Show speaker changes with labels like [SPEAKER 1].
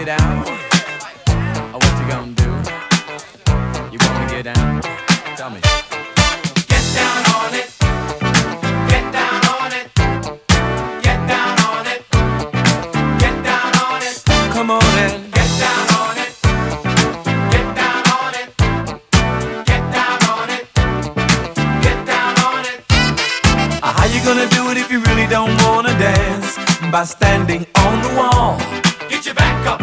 [SPEAKER 1] get out? Or what you gonna do? You gonna get down? Tell me. Get down on it. Get down on it. Get down on it. Get down on it. Come on and get down on it. Get down on it. Get down on it. Get down on it. How you gonna do it if you really don't wanna dance? By standing on the wall. Get your back up.